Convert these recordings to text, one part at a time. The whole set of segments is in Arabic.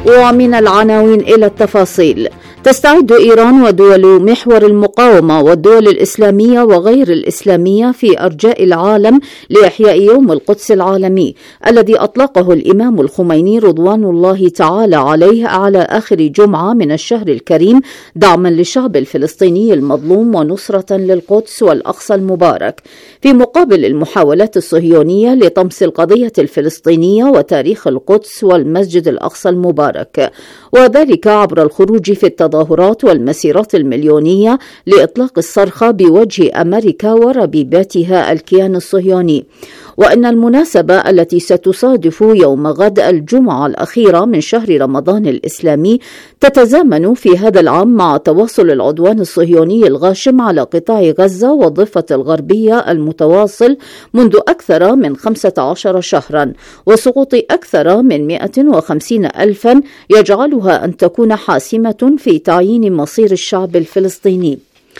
ومن العناوين إلى التفاصيل. تستعد إيران ودول محور المقاومة والدول الإسلامية وغير الإسلامية في أرجاء العالم لإحياء يوم القدس العالمي الذي أطلقه الإمام الخميني رضوان الله تعالى عليه على آخر جمعة من الشهر الكريم دعما للشعب الفلسطيني المظلوم ونصرة للقدس والأقصى المبارك، في مقابل المحاولات الصهيونية لطمس القضية الفلسطينية وتاريخ القدس والمسجد الأقصى المبارك، وذلك عبر الخروج في التظاهرات والمسيرات المليونية لإطلاق الصرخة بوجه أمريكا وربيباتها الكيان الصهيوني. وإن المناسبة التي ستصادف يوم غد الجمعة الأخيرة من شهر رمضان الإسلامي تتزامن في هذا العام مع تواصل العدوان الصهيوني الغاشم على قطاع غزة والضفة الغربية المتواصل منذ أكثر من 15 شهرا، وسقوط أكثر من 150 ألفا يجعلها أن تكون حاسمة في تعيين مصير الشعب الفلسطيني.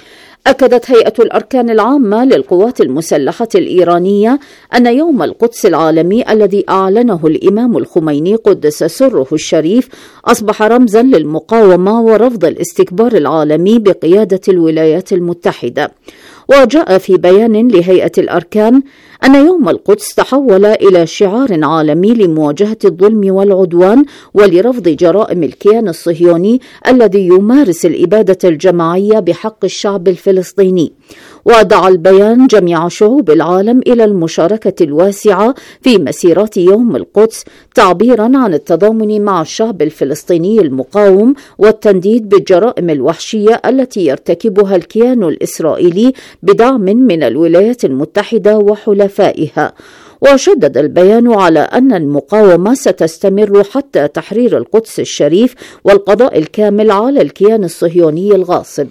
أكدت هيئة الأركان العامة للقوات المسلحة الإيرانية أن يوم القدس العالمي الذي أعلنه الإمام الخميني قدس سره الشريف أصبح رمزا للمقاومة ورفض الاستكبار العالمي بقيادة الولايات المتحدة. وجاء في بيان لهيئة الأركان أن يوم القدس تحول إلى شعار عالمي لمواجهة الظلم والعدوان ولرفض جرائم الكيان الصهيوني الذي يمارس الإبادة الجماعية بحق الشعب الفلسطيني. ودعا البيان جميع شعوب العالم إلى المشاركة الواسعة في مسيرات يوم القدس تعبيرا عن التضامن مع الشعب الفلسطيني المقاوم والتنديد بالجرائم الوحشية التي يرتكبها الكيان الإسرائيلي بدعم من الولايات المتحدة وحلفائها. وشدد البيان على أن المقاومة ستستمر حتى تحرير القدس الشريف والقضاء الكامل على الكيان الصهيوني الغاصب.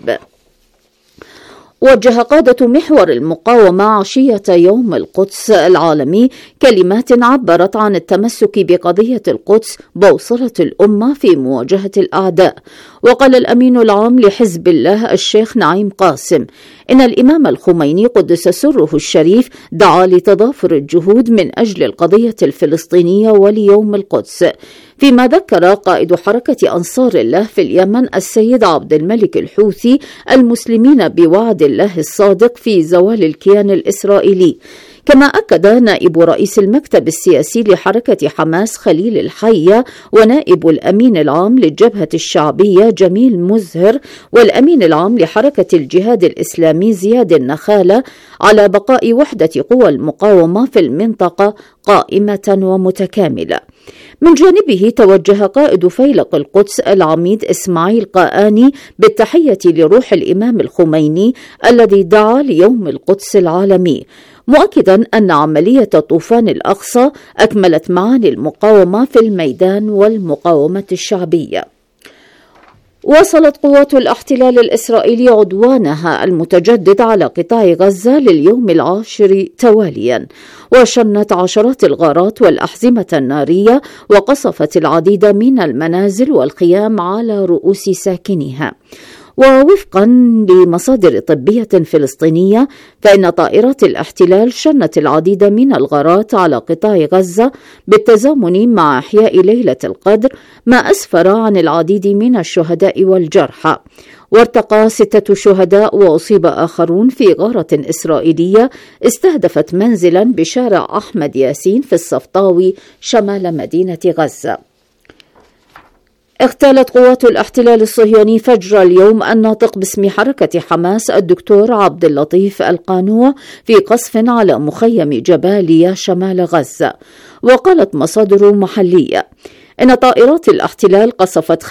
وجه قادة محور المقاومة عشية يوم القدس العالمي كلمات عبرت عن التمسك بقضية القدس بوصلة الأمة في مواجهة الأعداء. وقال الأمين العام لحزب الله الشيخ نعيم قاسم إن الإمام الخميني قدس سره الشريف دعا لتضافر الجهود من أجل القضية الفلسطينية وليوم القدس، فيما ذكر قائد حركة أنصار الله في اليمن السيد عبد الملك الحوثي المسلمين بوعد الله الصادق في زوال الكيان الإسرائيلي. كما أكد نائب رئيس المكتب السياسي لحركة حماس خليل الحية ونائب الأمين العام للجبهة الشعبية جميل مزهر والأمين العام لحركة الجهاد الإسلامي زياد النخالة على بقاء وحدة قوى المقاومة في المنطقة قائمة ومتكاملة. من جانبه توجه قائد فيلق القدس العميد إسماعيل قاآني بالتحية لروح الإمام الخميني الذي دعا ليوم القدس العالمي، مؤكدا أن عملية طوفان الأقصى أكملت معاني المقاومة في الميدان والمقاومة الشعبية. واصلت قوات الاحتلال الإسرائيلي عدوانها المتجدد على قطاع غزة لليوم العاشر تواليا، وشنت عشرات الغارات والأحزمة النارية وقصفت العديد من المنازل والخيام على رؤوس ساكنها. ووفقا لمصادر طبية فلسطينية فإن طائرات الاحتلال شنت العديد من الغارات على قطاع غزة بالتزامن مع إحياء ليلة القدر، ما أسفر عن العديد من الشهداء والجرحى. وارتقى 6 شهداء وأصيب آخرون في غارة إسرائيلية استهدفت منزلا بشارع أحمد ياسين في الصفطاوي شمال مدينة غزة. اغتالت قوات الاحتلال الصهيوني فجر اليوم الناطق باسم حركة حماس الدكتور عبد اللطيف القانوع في قصف على مخيم جباليا شمال غزة. وقالت مصادر محلية إن طائرات الاحتلال قصفت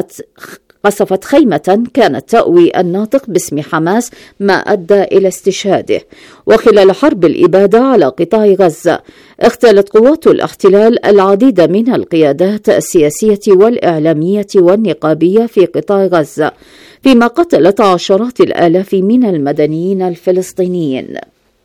خيمة كانت تأوي الناطق باسم حماس ما أدى إلى استشهاده. وخلال حرب الإبادة على قطاع غزة اغتالت قوات الاحتلال العديد من القيادات السياسية والإعلامية والنقابية في قطاع غزة، فيما قتلت عشرات الآلاف من المدنيين الفلسطينيين.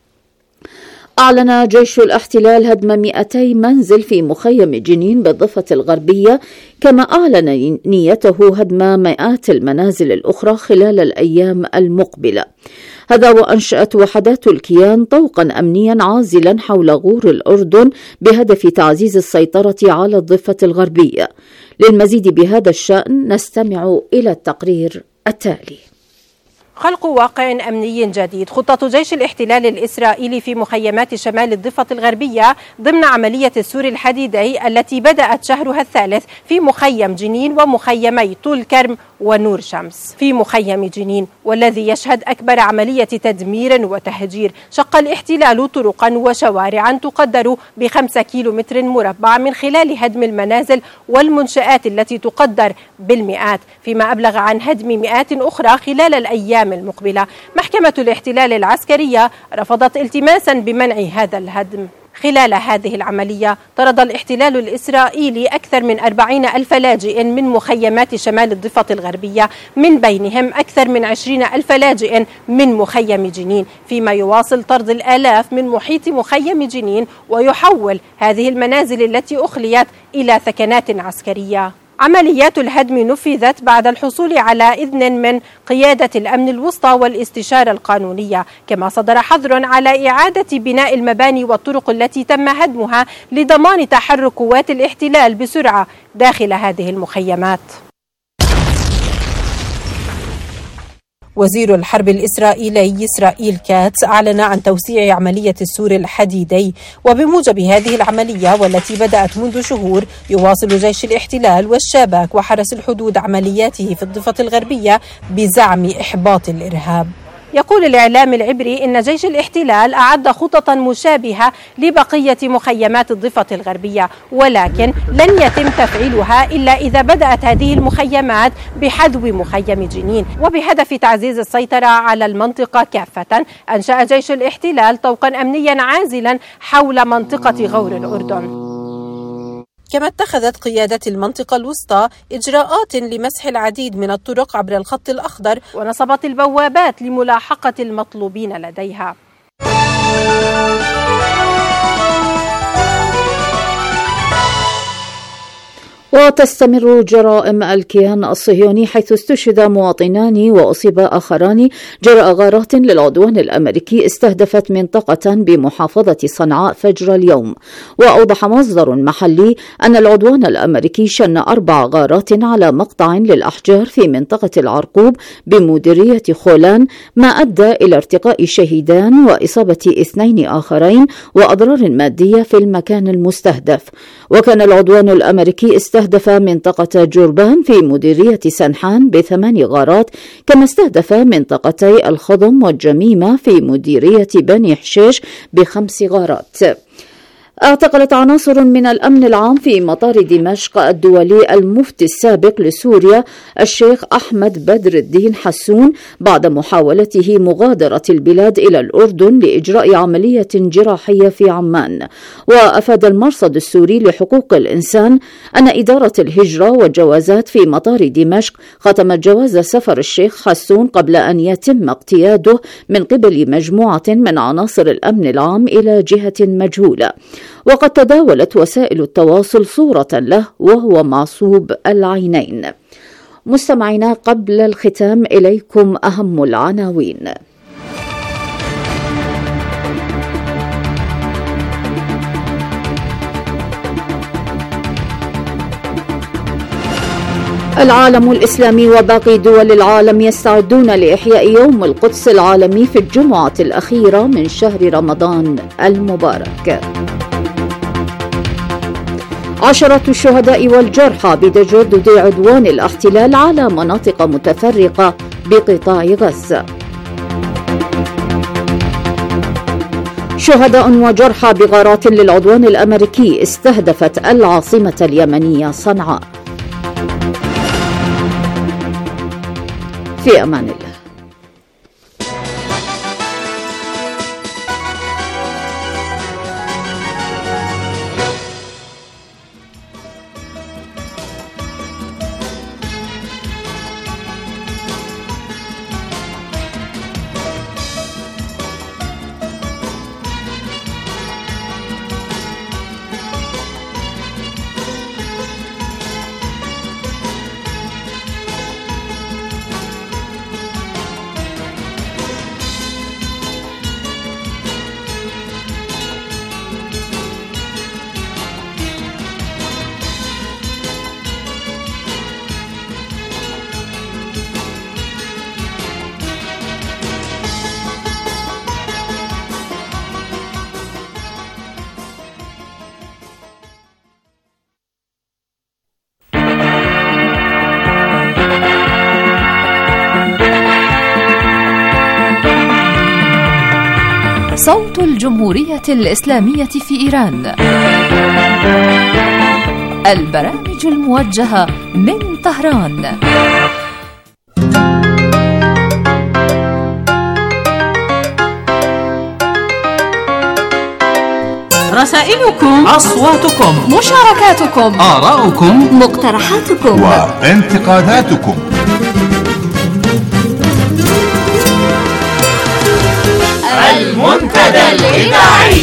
أعلن جيش الاحتلال هدم 200 منزل في مخيم جنين بالضفة الغربية، كما أعلن نيته هدم مئات المنازل الأخرى خلال الأيام المقبلة. هذا وأنشأت وحدات الكيان طوقا أمنيا عازلا حول غور الأردن بهدف تعزيز السيطرة على الضفة الغربية. للمزيد بهذا الشأن نستمع إلى التقرير التالي. خلق واقع أمني جديد. خطة جيش الاحتلال الإسرائيلي في مخيمات شمال الضفة الغربية ضمن عملية السور الحديدي التي بدأت شهرها الثالث في مخيم جنين ومخيمي طول كرم ونور شمس. في مخيم جنين والذي يشهد أكبر عملية تدمير وتهجير، شق الاحتلال طرقا وشوارعا تقدر ب5 كيلومتر مربع من خلال هدم المنازل والمنشآت التي تقدر بالمئات، فيما أبلغ عن هدم مئات أخرى خلال الأيام المقبلة. محكمة الاحتلال العسكرية رفضت التماسا بمنع هذا الهدم. خلال هذه العملية طرد الاحتلال الإسرائيلي أكثر من 40,000 لاجئ من مخيمات شمال الضفة الغربية، من بينهم أكثر من 20,000 لاجئ من مخيم جنين، فيما يواصل طرد الآلاف من محيط مخيم جنين ويحول هذه المنازل التي أخليت إلى ثكنات عسكرية. عمليات الهدم نفذت بعد الحصول على إذن من قيادة الأمن الوسطى والاستشارة القانونية، كما صدر حظر على إعادة بناء المباني والطرق التي تم هدمها لضمان تحرك قوات الاحتلال بسرعة داخل هذه المخيمات. وزير الحرب الإسرائيلي إسرائيل كاتس أعلن عن توسيع عملية السور الحديدي، وبموجب هذه العملية والتي بدأت منذ شهور يواصل جيش الاحتلال والشباك وحرس الحدود عملياته في الضفة الغربية بزعم إحباط الإرهاب. يقول الإعلام العبري إن جيش الاحتلال أعد خططا مشابهة لبقية مخيمات الضفة الغربية، ولكن لن يتم تفعيلها إلا إذا بدأت هذه المخيمات بحذو مخيم جنين. وبهدف تعزيز السيطرة على المنطقة كافة، أنشأ جيش الاحتلال طوقا أمنيا عازلا حول منطقة غور الأردن. كما اتخذت قيادة المنطقة الوسطى إجراءات لمسح العديد من الطرق عبر الخط الأخضر، ونصبت البوابات لملاحقة المطلوبين لديها. وتستمر جرائم الكيان الصهيوني، حيث استشهد مواطنان وأصيب آخران جراء غارات للعدوان الأمريكي استهدفت منطقة بمحافظة صنعاء فجر اليوم. وأوضح مصدر محلي أن العدوان الأمريكي شن 4 غارات على مقطع للأحجار في منطقة العرقوب بمديرية خولان، ما أدى إلى ارتقاء شهيدان وإصابة 2 آخرين وأضرار مادية في المكان المستهدف. وكان العدوان الأمريكي استهدف منطقة جوربان في مديرية سنحان ب8 غارات، كما استهدف منطقتي الخضم والجميمة في مديرية بني حشيش ب5 غارات. اعتقلت عناصر من الأمن العام في مطار دمشق الدولي المفتي السابق لسوريا الشيخ أحمد بدر الدين حسون بعد محاولته مغادرة البلاد إلى الأردن لإجراء عملية جراحية في عمان. وأفاد المرصد السوري لحقوق الإنسان أن إدارة الهجرة والجوازات في مطار دمشق ختمت جواز سفر الشيخ حسون قبل أن يتم اقتياده من قبل مجموعة من عناصر الأمن العام إلى جهة مجهولة. وقد تداولت وسائل التواصل صورة له وهو معصوب العينين. مستمعينا، قبل الختام إليكم أهم العناوين. العالم الإسلامي وباقي دول العالم يستعدون لإحياء يوم القدس العالمي في الجمعة الأخيرة من شهر رمضان المبارك. عشرات الشهداء والجرحى بتجدد عدوان الاحتلال على مناطق متفرقة بقطاع غزة. شهداء وجرحى بغارات للعدوان الأمريكي استهدفت العاصمة اليمنية صنعاء. في أمان الله. صوت الجمهورية الإسلامية في إيران. البرامج الموجهة من طهران. رسائلكم، أصواتكم، مشاركاتكم، آراؤكم، مقترحاتكم وانتقاداتكم. المنتدى الإذاعي.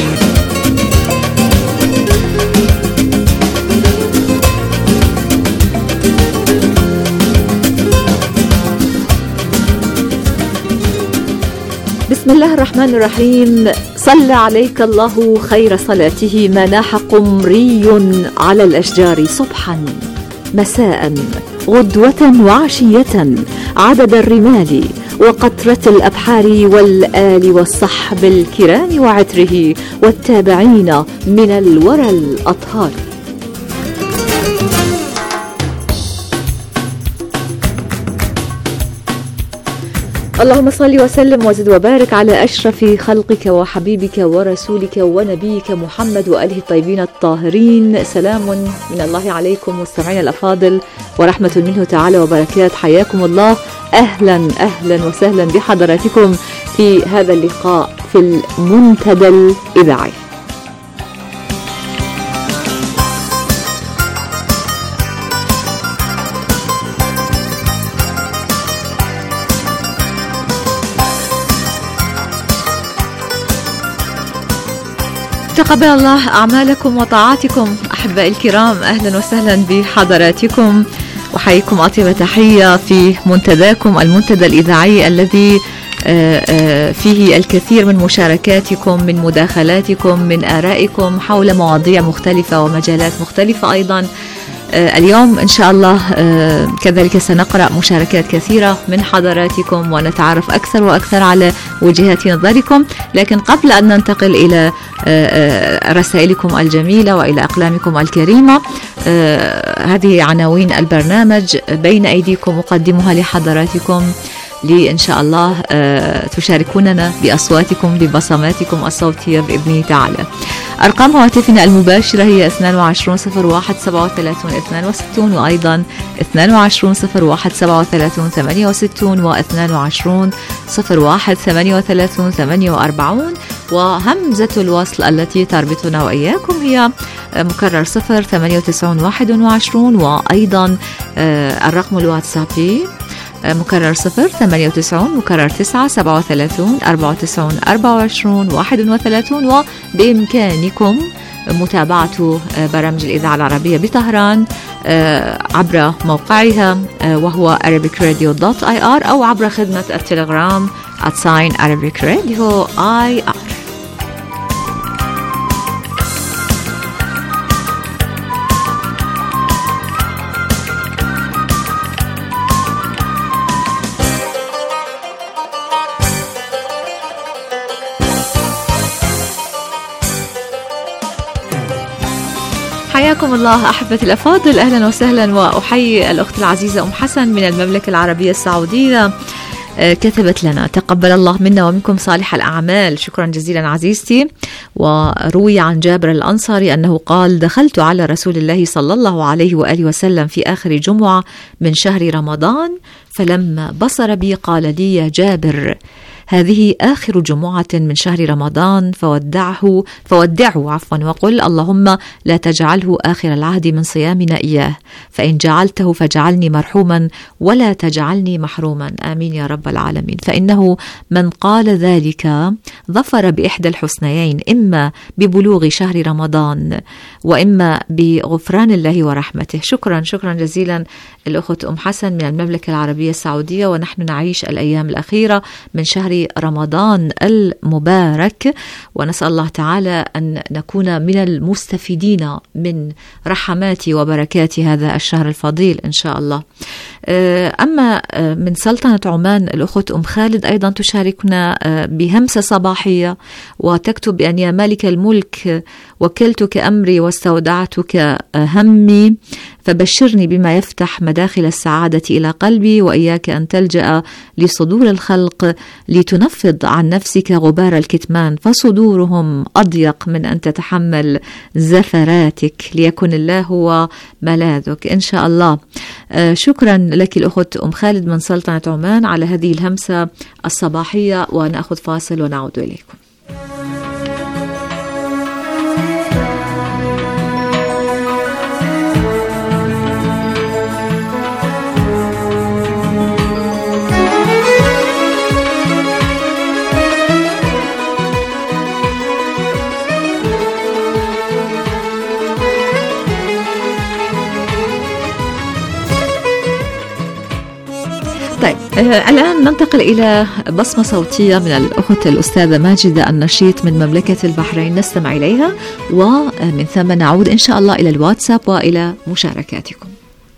بسم الله الرحمن الرحيم. صلى عليك الله خير صلاته ما ناح قمري على الأشجار صبحا مساء غدوة وعشية عدد الرمال وقطرة الأبحار والآل والصحب الكرام وعتره والتابعين من الورى الأطهار. اللهم صل وسلم وزد وبارك على أشرف خلقك وحبيبك ورسولك ونبيك محمد وآله الطيبين الطاهرين. سلام من الله عليكم مستمعين الأفاضل ورحمة منه تعالى وبركات. حياكم الله، أهلا أهلا وسهلا بحضراتكم في هذا اللقاء في المنتدى الإذاعي. تقبل الله أعمالكم وطاعاتكم أحبائي الكرام، أهلا وسهلا بحضراتكم وحييكم أطيب تحية في منتداكم المنتدى الإذاعي الذي فيه الكثير من مشاركاتكم، من مداخلاتكم، من آرائكم حول مواضيع مختلفة ومجالات مختلفة. أيضا اليوم إن شاء الله كذلك سنقرأ مشاركات كثيرة من حضراتكم ونتعرف أكثر وأكثر على وجهات نظركم. لكن قبل أن ننتقل إلى رسائلكم الجميلة وإلى أقلامكم الكريمة، هذه عناوين البرنامج بين أيديكم أقدمها لحضراتكم إن شاء الله تشاركوننا بأصواتكم ببصماتكم الصوتية بإذنه تعالى. أرقام هواتفنا المباشرة هي 22 01 37 62 وأيضا 22 01 37 68 و 22 01 38 48. وهمزة الوصل التي تربطنا وإياكم هي مكرر 098 21 وأيضا الرقم الواتسابي مكرر 098 مكرر 9 37 94 24 31. وبإمكانكم متابعة برامج الإذاعة العربية بطهران عبر موقعها وهو arabicradio.ir أو عبر خدمة التليجرام @arabicradio.ir. حياكم الله أحبتي الأفاضل، أهلا وسهلا. وأحيي الأخت العزيزة أم حسن من المملكة العربية السعودية، كتبت لنا: تقبل الله منا ومنكم صالح الأعمال. شكرا جزيلا عزيزتي. وروي عن جابر الأنصاري أنه قال: دخلت على رسول الله صلى الله عليه وآله وسلم في آخر جمعة من شهر رمضان، فلما بصر بي قال لي: يا جابر، هذه آخر جمعة من شهر رمضان، فودعه وقل: اللهم لا تجعله آخر العهد من صيامنا إياه، فإن جعلته فجعلني مرحوما ولا تجعلني محروما، آمين يا رب العالمين. فإنه من قال ذلك ظفر بإحدى الحسنيين، إما ببلوغ شهر رمضان وإما بغفران الله ورحمته. شكرا جزيلا الأخت أم حسن من المملكة العربية السعودية. ونحن نعيش الأيام الأخيرة من شهر رمضان المبارك، ونسأل الله تعالى أن نكون من المستفيدين من رحمات وبركات هذا الشهر الفضيل إن شاء الله. أما من سلطنة عمان الأخت أم خالد أيضا تشاركنا بهمسة صباحية وتكتب بأن: يا مالك الملك، وكلتك أمري واستودعتك همي، فبشرني بما يفتح مداخل السعادة إلى قلبي، وإياك أن تلجأ لصدور الخلق لتنفض عن نفسك غبار الكتمان، فصدورهم أضيق من أن تتحمل زفراتك، ليكن الله هو ملاذك إن شاء الله. شكرا لك الأخت أم خالد من سلطنة عمان على هذه الهمسة الصباحية، ونأخذ فاصل ونعود إليكم. طيب الآن ننتقل إلى بصمة صوتية من الأخت الأستاذة ماجدة النشيط من مملكة البحرين، نستمع إليها ومن ثم نعود إن شاء الله إلى الواتساب وإلى مشاركاتكم.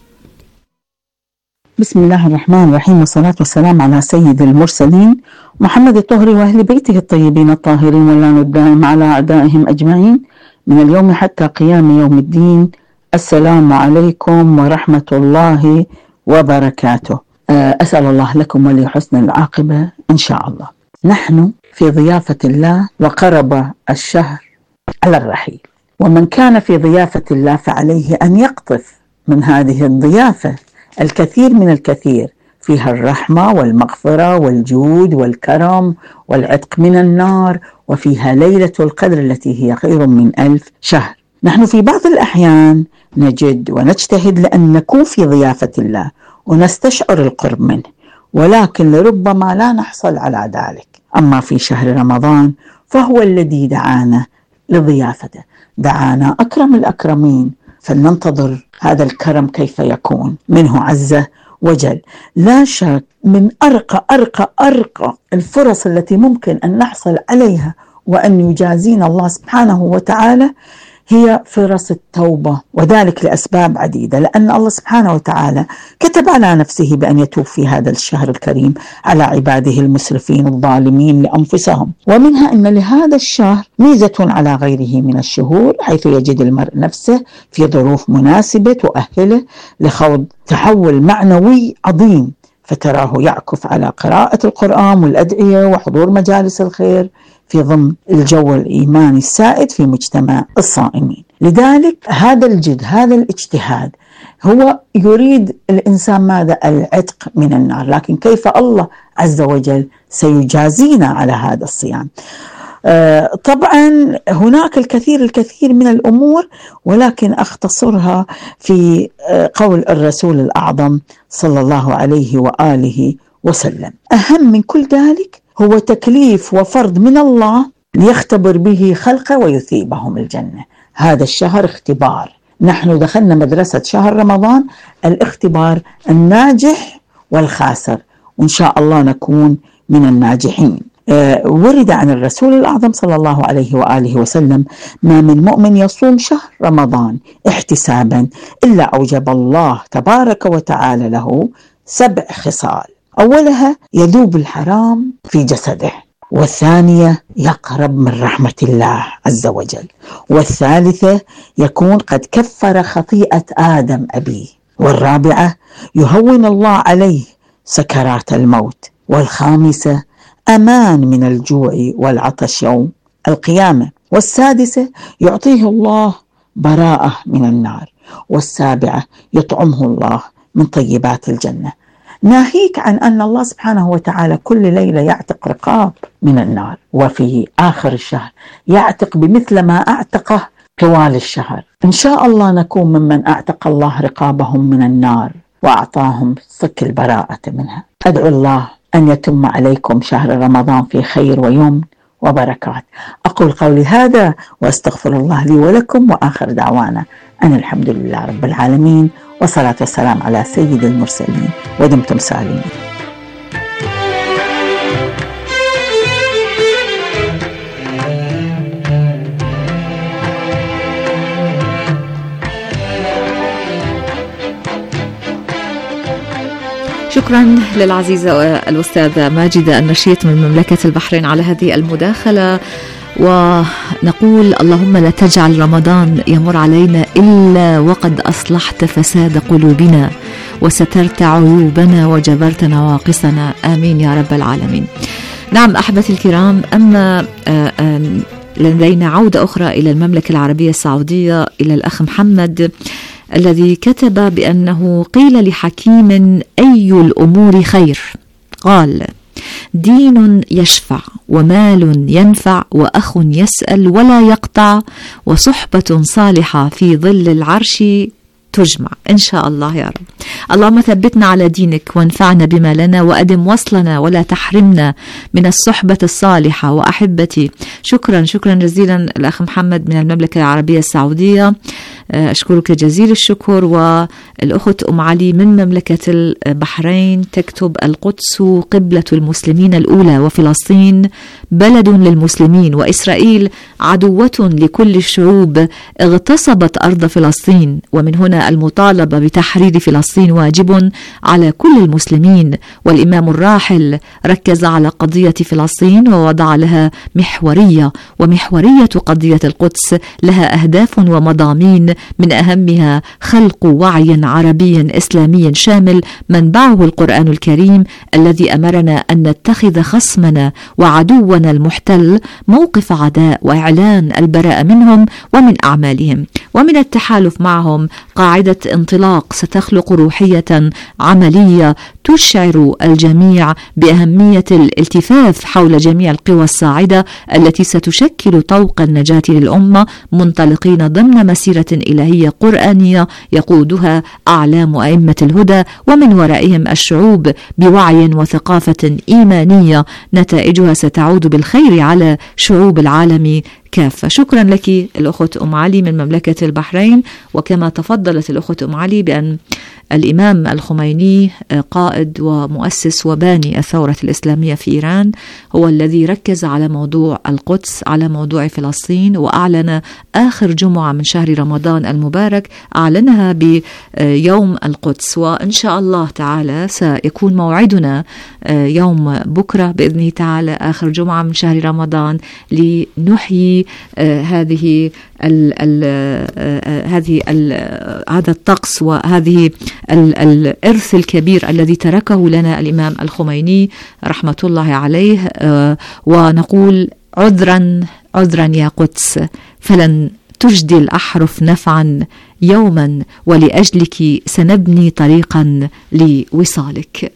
بسم الله الرحمن الرحيم، والصلاة والسلام على سيد المرسلين محمد الطهري وأهل بيته الطيبين الطاهرين، واللعن الدائم على أعدائهم أجمعين من اليوم حتى قيام يوم الدين. السلام عليكم ورحمة الله وبركاته. أسأل الله لكم ولحسن العاقبة إن شاء الله. نحن في ضيافة الله، وقرب الشهر على الرحيل، ومن كان في ضيافة الله فعليه أن يقطف من هذه الضيافة الكثير من الكثير، فيها الرحمة والمغفرة والجود والكرم والعتق من النار، وفيها ليلة القدر التي هي خير من 1000 شهر. نحن في بعض الأحيان نجد ونجتهد لأن نكون في ضيافة الله ونستشعر القرب منه، ولكن لربما لا نحصل على ذلك. أما في شهر رمضان فهو الذي دعانا لضيافته، دعانا أكرم الأكرمين، فلننتظر هذا الكرم كيف يكون منه عز وجل. لا شك من أرقى الفرص التي ممكن أن نحصل عليها وأن يجازينا الله سبحانه وتعالى هي فرص التوبة، وذلك لأسباب عديدة، لأن الله سبحانه وتعالى كتب على نفسه بأن يتوب في هذا الشهر الكريم على عباده المسرفين الظالمين لأنفسهم. ومنها أن لهذا الشهر ميزة على غيره من الشهور، حيث يجد المرء نفسه في ظروف مناسبة تؤهله لخوض تحول معنوي عظيم، فتراه يعكف على قراءة القرآن والأدعية وحضور مجالس الخير في ضمن الجو الإيماني السائد في مجتمع الصائمين. لذلك هذا الجد، هذا الاجتهاد هو يريد الإنسان ماذا؟ العتق من النار. لكن كيف الله عز وجل سيجازينا على هذا الصيام؟ طبعا هناك الكثير من الأمور، ولكن أختصرها في قول الرسول الأعظم صلى الله عليه وآله وسلم. أهم من كل ذلك هو تكليف وفرض من الله ليختبر به خلقه ويثيبهم الجنة. هذا الشهر اختبار، نحن دخلنا مدرسة شهر رمضان الاختبار، الناجح والخاسر، وإن شاء الله نكون من الناجحين. ورد عن الرسول الأعظم صلى الله عليه وآله وسلم: ما من مؤمن يصوم شهر رمضان احتسابا إلا أوجب الله تبارك وتعالى له 7 خصال. أولها يذوب الحرام في جسده، والثانية يقرب من رحمة الله عز وجل، والثالثة يكون قد كفر خطيئة آدم أبيه، والرابعة يهون الله عليه سكرات الموت، والخامسة أمان من الجوع والعطش يوم القيامة، والسادسة يعطيه الله براءة من النار، والسابعة يطعمه الله من طيبات الجنة. ناهيك عن أن الله سبحانه وتعالى كل ليلة يعتق رقاب من النار، وفي آخر الشهر يعتق بمثل ما أعتقه طوال الشهر. إن شاء الله نكون ممن أعتق الله رقابهم من النار وأعطاهم صك البراءة منها. أدعو الله أن يتم عليكم شهر رمضان في خير ويمن وبركات. أقول قولي هذا وأستغفر الله لي ولكم، وآخر دعوانا أن الحمد لله رب العالمين، والصلاة والسلام على سيد المرسلين، ودمتم سالمين. شكرا للعزيزة الأستاذة ماجدة النشيط من مملكة البحرين على هذه المداخلة، ونقول اللهم لا تجعل رمضان يمر علينا إلا وقد أصلحت فساد قلوبنا وسترت عيوبنا وجبرت نواقصنا، آمين يا رب العالمين. نعم أحبتي الكرام، أما لدينا عودة أخرى إلى المملكة العربية السعودية، إلى الأخ محمد الذي كتب بأنه قيل لحكيم أي الأمور خير؟ قال: دين يشفع، ومال ينفع، وأخ يسأل ولا يقطع، وصحبة صالحة في ظل العرش تجمع. إن شاء الله يا رب. اللهم ثبتنا على دينك وانفعنا بما لنا، وأدم وصلنا ولا تحرمنا من الصحبة الصالحة. وأحبتي، شكرا جزيلا الأخ محمد من المملكة العربية السعودية، أشكرك جزيل الشكر. والأخت أم علي من مملكة البحرين تكتب: القدس قبلة المسلمين الأولى، وفلسطين بلد للمسلمين، وإسرائيل عدوة لكل الشعوب اغتصبت أرض فلسطين، ومن هنا المطالبة بتحرير فلسطين واجب على كل المسلمين. والإمام الراحل ركز على قضية فلسطين ووضع لها محورية، ومحورية قضية القدس لها أهداف ومضامين، من أهمها خلق وعي عربي إسلامي شامل منبعه القرآن الكريم، الذي أمرنا أن نتخذ خصمنا وعدونا المحتل موقف عداء، وإعلان البراءة منهم ومن أعمالهم، ومن التحالف معهم قاعدة انطلاق ستخلق روحية عملية تشعر الجميع بأهمية الالتفاف حول جميع القوى الصاعدة التي ستشكل طوق النجاة للأمة، منطلقين ضمن مسيرة إلهية قرآنية يقودها أعلام أئمة الهدى، ومن ورائهم الشعوب بوعي وثقافة إيمانية نتائجها ستعود بالخير على شعوب العالم كافة. شكرا لك الأخت أم علي من مملكة البحرين. وكما تفضلت الأخت أم علي بأن الإمام الخميني قائد ومؤسس وباني الثورة الإسلامية في إيران هو الذي ركز على موضوع القدس، على موضوع فلسطين، وأعلن آخر جمعة من شهر رمضان المبارك أعلنها بيوم القدس. وإن شاء الله تعالى سيكون موعدنا يوم بكرة بإذنه تعالى آخر جمعة من شهر رمضان لنحيي هذا الطقس وهذه الإرث الكبير الذي تركه لنا الإمام الخميني رحمة الله عليه، ونقول عذرا يا قدس، فلن تجدي الأحرف نفعا يوما، ولأجلك سنبني طريقا لوصالك.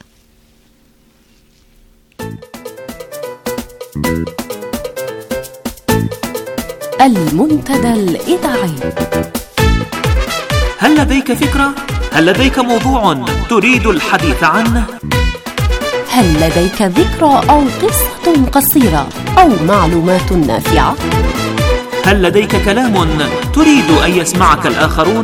المنتدى الإذاعي. هل لديك فكرة؟ هل لديك موضوع تريد الحديث عنه؟ هل لديك ذكرى أو قصة قصيرة أو معلومات نافعة؟ هل لديك كلام تريد أن يسمعك الآخرون؟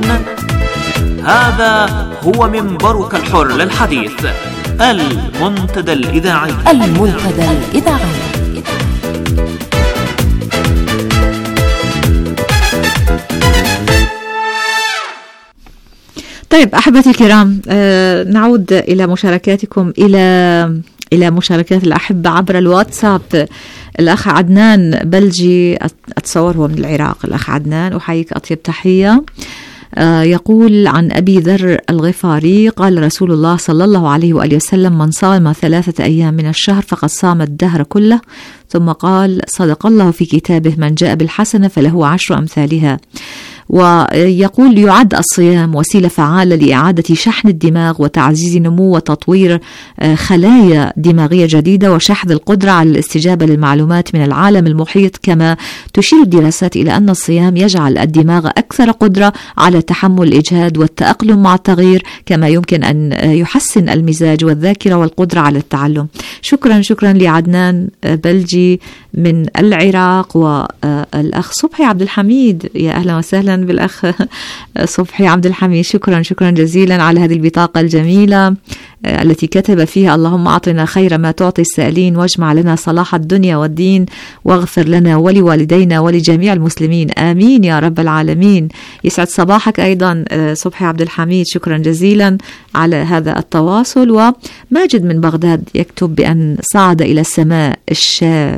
هذا هو منبرك الحر للحديث، المنتدى الإذاعي. المنتدى الإذاعي. طيب أحبتي الكرام، نعود إلى مشاركاتكم، إلى مشاركات الأحبة عبر الواتساب. الأخ عدنان بلجي، أتصور هو من العراق. الأخ عدنان أحييك أطيب تحية. يقول عن أبي ذر الغفاري قال رسول الله صلى الله عليه وآله وسلم: من صام 3 أيام من الشهر فقد صام الدهر كله. ثم قال: صدق الله في كتابه: من جاء بالحسنة فله 10 أمثالها. ويقول: يعد الصيام وسيلة فعالة لإعادة شحن الدماغ وتعزيز نمو وتطوير خلايا دماغية جديدة وشحذ القدرة على الاستجابة للمعلومات من العالم المحيط. كما تشير الدراسات إلى أن الصيام يجعل الدماغ أكثر قدرة على تحمل الإجهاد والتأقلم مع التغيير، كما يمكن أن يحسن المزاج والذاكرة والقدرة على التعلم. شكرا لعدنان بلجي من العراق. والأخ صبحي عبد الحميد، يا أهلا وسهلا بالأخ صبحي عبد الحميد. شكرا جزيلا على هذه البطاقة الجميلة التي كتب فيها: اللهم أعطنا خير ما تعطي السائلين، واجمع لنا صلاح الدنيا والدين، واغفر لنا ولوالدينا ولجميع المسلمين، آمين يا رب العالمين. يسعد صباحك أيضا صبحي عبد الحميد، شكرا جزيلا على هذا التواصل. وماجد من بغداد يكتب بأن صعد إلى السماء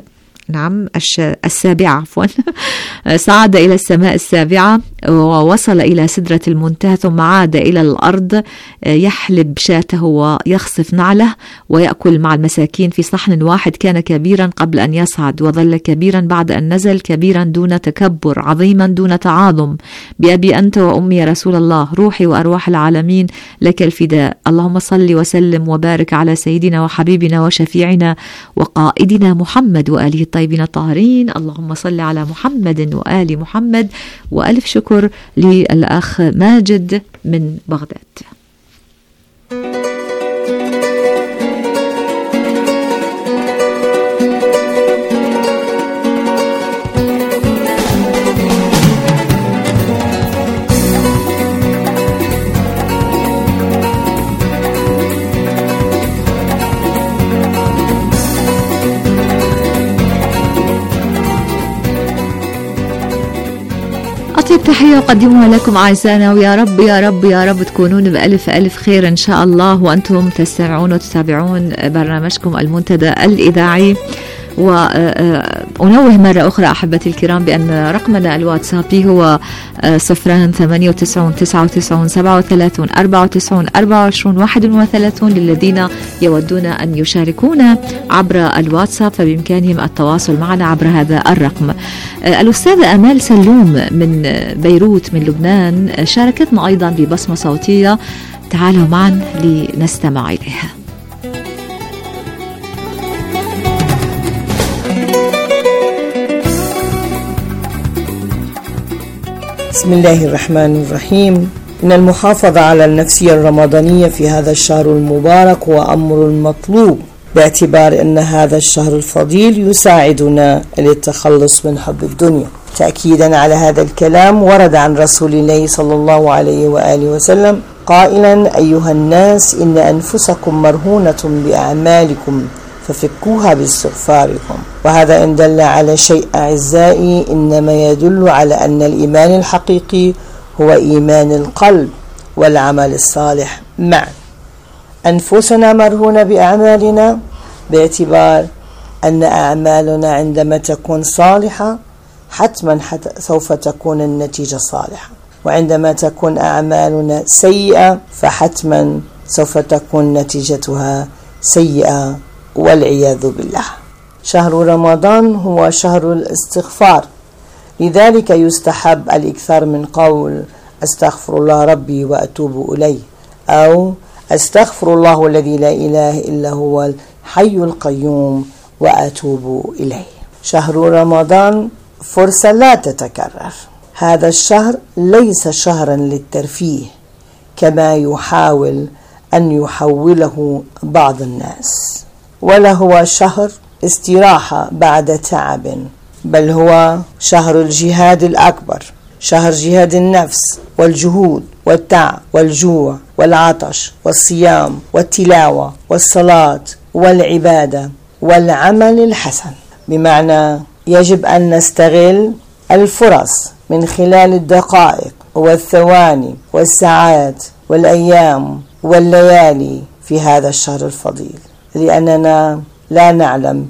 نعم السابعة عفوا صعد إلى السماء السابعة ووصل إلى سدرة المنتهى ثم عاد إلى الأرض يحلب شاته ويخصف نعله ويأكل مع المساكين في صحن واحد. كان كبيرا قبل أن يصعد وظل كبيرا بعد أن نزل، كبيرا دون تكبر، عظيما دون تعاظم. بأبي أنت وأمي يا رسول الله، روحي وأرواح العالمين لك الفداء. اللهم صل وسلم وبارك على سيدنا وحبيبنا وشفيعنا وقائدنا محمد وآله الطيبين الطاهرين. اللهم صل على محمد وآل محمد. وألف شكر للأخ ماجد من بغداد. أطيب تحية أقدمها لكم أعزائنا، ويا رب يا رب يا رب تكونون بألف ألف خير إن شاء الله وأنتم تستمعون وتتابعون برنامجكم المنتدى الإذاعي. وأنوه مرة أخرى أحبتي الكرام بأن رقمنا الواتسابي هو 098-99-37-34-24 للذين يودون أن يشاركونا عبر الواتساب فبإمكانهم التواصل معنا عبر هذا الرقم. الأستاذة أمال سلوم من بيروت من لبنان شاركتنا أيضا ببصمة صوتية، تعالوا معا لنستمع إليها. بسم الله الرحمن الرحيم. إن المحافظة على النفسية الرمضانية في هذا الشهر المبارك هو أمر مطلوب، باعتبار أن هذا الشهر الفضيل يساعدنا للتخلص من حب الدنيا. تأكيدا على هذا الكلام ورد عن رسول الله صلى الله عليه وآله وسلم قائلا: أيها الناس، إن أنفسكم مرهونة بأعمالكم ففكوها باستغفاركم. وهذا إن دل على شيء أعزائي إنما يدل على أن الإيمان الحقيقي هو إيمان القلب والعمل الصالح معا. أنفسنا مرهونة بأعمالنا باعتبار أن أعمالنا عندما تكون صالحة حتما سوف تكون النتيجة صالحة، وعندما تكون أعمالنا سيئة فحتما سوف تكون نتيجتها سيئة والعياذ بالله. شهر رمضان هو شهر الاستغفار، لذلك يستحب الإكثار من قول أستغفر الله ربي وأتوب إليه، أو أستغفر الله الذي لا إله إلا هو الحي القيوم وأتوب إليه. شهر رمضان فرصة لا تتكرر. هذا الشهر ليس شهرا للترفيه كما يحاول أن يحوله بعض الناس، ولا هو شهر استراحة بعد تعب، بل هو شهر الجهاد الأكبر، شهر جهاد النفس والجهود والتعب والجوع والعطش والصيام والتلاوة والصلاة والعبادة والعمل الحسن. بمعنى يجب أن نستغل الفرص من خلال الدقائق والثواني والساعات والأيام والليالي في هذا الشهر الفضيل، لأننا لا نعلم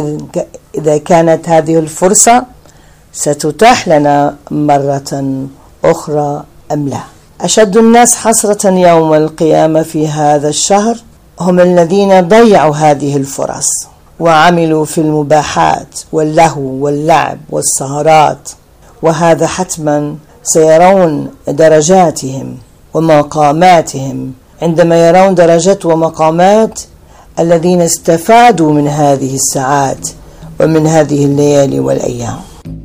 إذا كانت هذه الفرصة ستتاح لنا مرة أخرى أم لا. أشد الناس حسرة يوم القيامة في هذا الشهر هم الذين ضيعوا هذه الفرص وعملوا في المباحات واللهو واللعب والسهرات، وهذا حتما سيرون درجاتهم ومقاماتهم عندما يرون درجات ومقامات الذين استفادوا من هذه الساعات ومن هذه الليالي والأيام.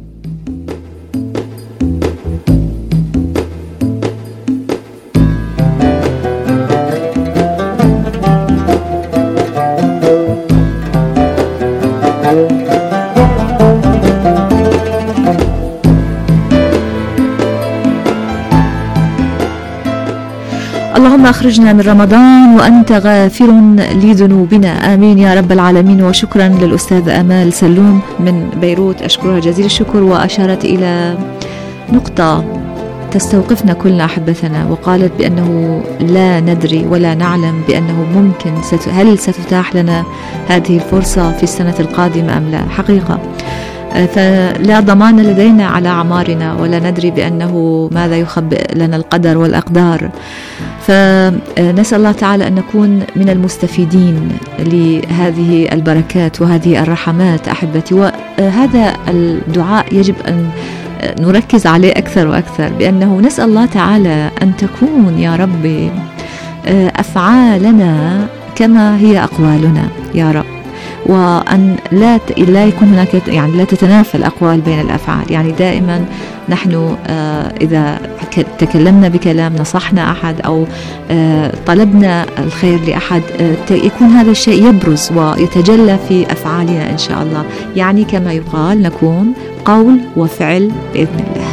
اللهم أخرجنا من رمضان وأنت غافر لذنوبنا، آمين يا رب العالمين. وشكرا للأستاذة أمال سلوم من بيروت، أشكرها جزيل الشكر، وأشارت إلى نقطة تستوقفنا كلنا أحبتنا، وقالت بأنه لا ندري ولا نعلم بأنه ممكن هل ستتاح لنا هذه الفرصة في السنة القادمة أم لا. حقيقة فلا ضمان لدينا على أعمارنا، ولا ندري بأنه ماذا يخبئ لنا القدر والأقدار. فنسأل الله تعالى أن نكون من المستفيدين لهذه البركات وهذه الرحمات أحبتي. وهذا الدعاء يجب أن نركز عليه أكثر وأكثر، بأنه نسأل الله تعالى أن تكون يا ربي أفعالنا كما هي أقوالنا يا رب، وأن لا يكون هناك يعني لا تتنافى الأقوال بين الأفعال. يعني دائما نحن إذا تكلمنا بكلام نصحنا أحد أو طلبنا الخير لأحد يكون هذا الشيء يبرز ويتجلى في أفعالنا إن شاء الله. يعني كما يقال نكون قول وفعل بإذن الله.